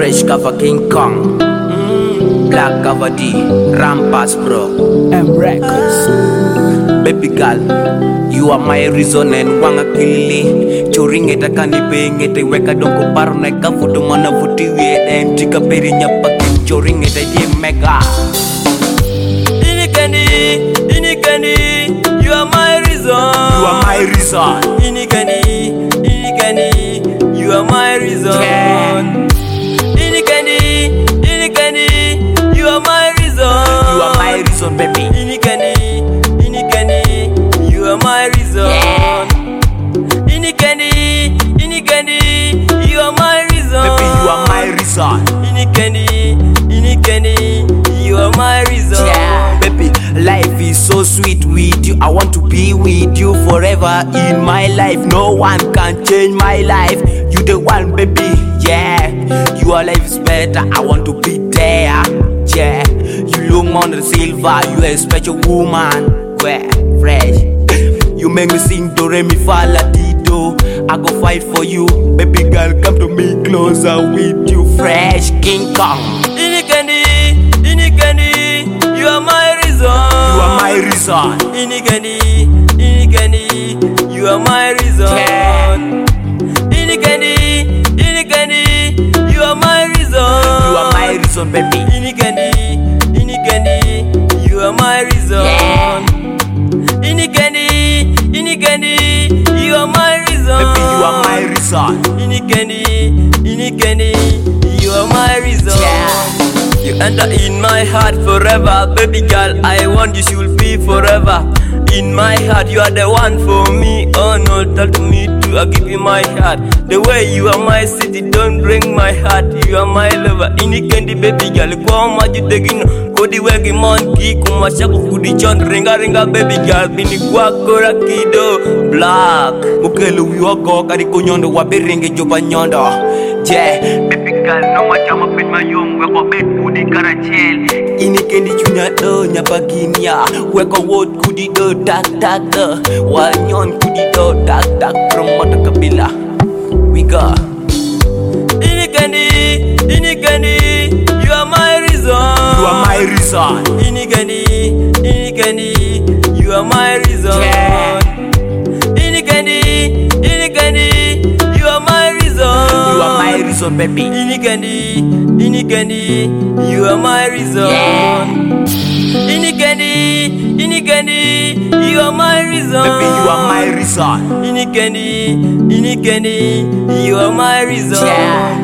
Fresh cover King Kong, Black cover D, Rampas bro, M Records. Baby girl, you are my reason and wanga kilili. Choring eta kanipe ngete weka donko paro na kafuto mana futi we and tika peri nyapa choring eta die mega. Ini candy, you are my reason. You are my reason. Ini candy, you are my reason. Yeah. Ini candy, you are my reason. You are my reason, baby. Ini candy, you are my reason. Yeah. Ini candy, you are my reason. Baby, you are my reason. Ini candy, you are my reason. Yeah. Baby, life is so sweet with you. I want to be with you forever in my life. No one can change my life. You the one, baby. Yeah, your life is better. I want to be there. Yeah, you look on the silver. You a special woman. Well, fresh. You make me sing do re mi fa la ti do. I go fight for you, baby girl. Come to me closer with you, fresh King Kong. Ini candy, you are my reason. You are my reason. Ini candy, you are my reason. Yeah. Ini candy, you are my reason. You are my reason, baby. Ini candy, you are my reason. Yeah. Ini candy, you are my reason. Baby, you are my reason. Ini candy, you are my reason. Yeah. You enter in my heart forever, baby girl. I want you should be forever. In my heart, you are the one for me. Oh no, talk to me too, I give you my heart. The way you are my city, don't break my heart. You are my lover. Ini candy, baby girl. Kwa maju tegino, kodi wegi monkey, kumashaku kudi chon ringa baby girl. Bini kwa kora kido black. Mukelu wiwako kari kunyondo wabiringe joba nyondo. Yeah, baby girl, no machama pin mayung weko bed kudi karachel. Ini kendi chunya do nyapaginya. Weko wood kudi do tak do. Wanyon kudi do tak promote kabila. We go. Ini candy, you are my reason. You are my reason. Ini candy, you are my reason. Yeah. Ini candy, you are my reason. You are my reason, baby. Ini candy, you are my reason. Yeah. Ini candy, you are my reason. Baby, you are my reason. Ini candy, you are my reason. Yeah.